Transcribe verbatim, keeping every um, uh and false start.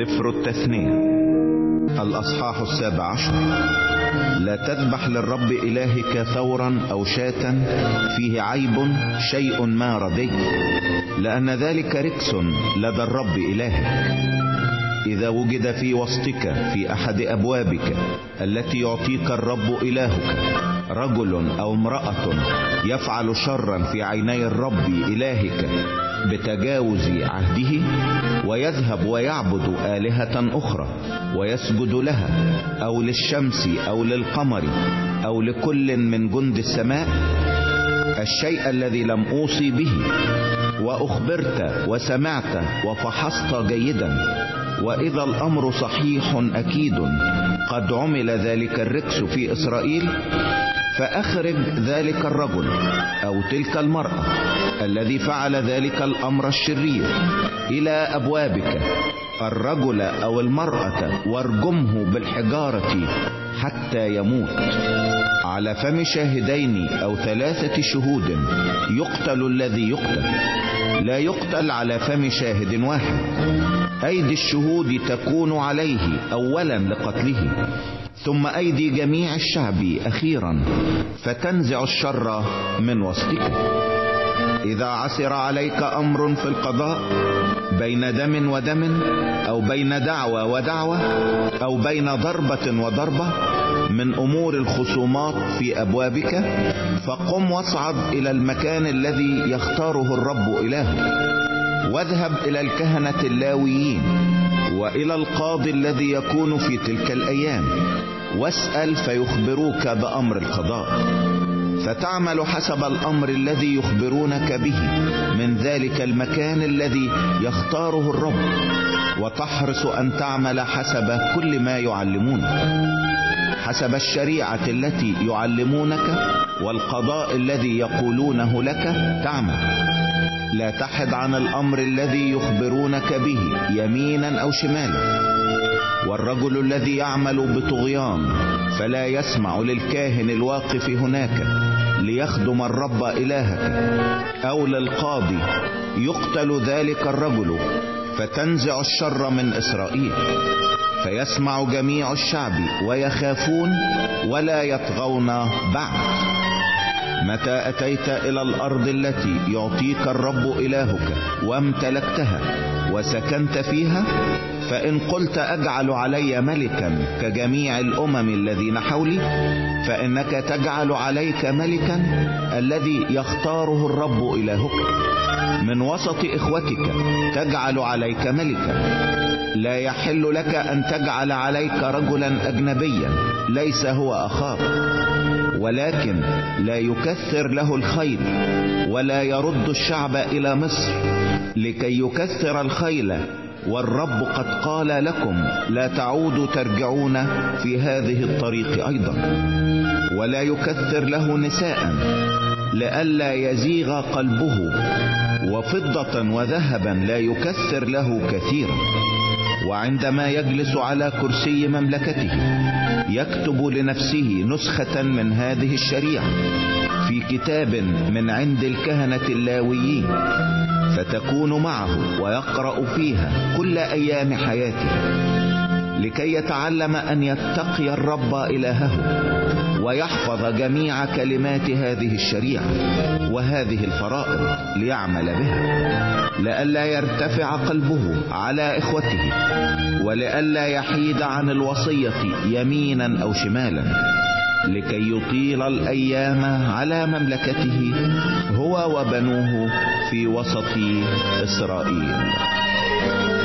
سفر التثنية الأصحاح السابع عشر. لا تذبح للرب إلهك ثورا أو شاة فيه عيب شيء ما ردي، لأن ذلك ركس لدى الرب إلهك. إذا وجد في وسطك في أحد أبوابك التي يعطيك الرب إلهك رجل أو امرأة يفعل شرا في عيني الرب إلهك بتجاوز عهده، ويذهب ويعبد آلهة أخرى ويسجد لها أو للشمس أو للقمر أو لكل من جند السماء، الشيء الذي لم أوصي به وأخبرت وسمعت وفحصت جيدا، وإذا الأمر صحيح أكيد قد عمل ذلك الركس في إسرائيل، فأخرج ذلك الرجل أو تلك المرأة الذي فعل ذلك الأمر الشرير إلى أبوابك، الرجل أو المرأة، وارجمه بالحجارة حتى يموت. على فم شاهدين أو ثلاثة شهود يقتل الذي يقتل، لا يقتل على فم شاهد واحد. أيدي الشهود تكون عليه أولا لقتله، ثم أيدي جميع الشعب أخيرا، فتنزع الشر من وسطك. إذا عثر عليك أمر في القضاء بين دم ودم، أو بين دعوة ودعوة، أو بين ضربة وضربة من أمور الخصومات في أبوابك، فقم واصعد إلى المكان الذي يختاره الرب إلهك، واذهب إلى الكهنة اللاويين وإلى القاضي الذي يكون في تلك الأيام، واسأل فيخبروك بأمر القضاء، فتعمل حسب الأمر الذي يخبرونك به من ذلك المكان الذي يختاره الرب، وتحرص أن تعمل حسب كل ما يعلمونك، حسب الشريعة التي يعلمونك والقضاء الذي يقولونه لك تعمل. لا تحد عن الأمر الذي يخبرونك به يمينا أو شمالا. والرجل الذي يعمل بطغيان فلا يسمع للكاهن الواقف هناك ليخدم الرب إلهك أو للقاضي، يقتل ذلك الرجل، فتنزع الشر من إسرائيل. فيسمع جميع الشعب ويخافون ولا يطغون بعد. متى أتيت إلى الأرض التي يعطيك الرب إلهك وامتلكتها وسكنت فيها، فإن قلت أجعل علي ملكا كجميع الأمم الذين حولي، فإنك تجعل عليك ملكا الذي يختاره الرب إلهك. من وسط إخوتك تجعل عليك ملكا. لا يحل لك أن تجعل عليك رجلا أجنبيا ليس هو أخاك، ولكن لا يكثر له الخيل ولا يرد الشعب إلى مصر لكي يكثر الخيل، والرب قد قال لكم لا تعودوا ترجعون في هذه الطريق أيضا. ولا يكثر له نساء لئلا يزيغ قلبه، وفضة وذهبا لا يكثر له كثيرا. وعندما يجلس على كرسي مملكته يكتب لنفسه نسخة من هذه الشريعة في كتاب من عند الكهنة اللاويين، فتكون معه ويقرأ فيها كل أيام حياته، لكي يتعلم أن يتقي الرب إلهه ويحفظ جميع كلمات هذه الشريعة وهذه الفرائض ليعمل بها، لئلا يرتفع قلبه على إخوته، ولئلا يحيد عن الوصية يمينا أو شمالا، لكي يطيل الأيام على مملكته هو وبنوه في وسط إسرائيل.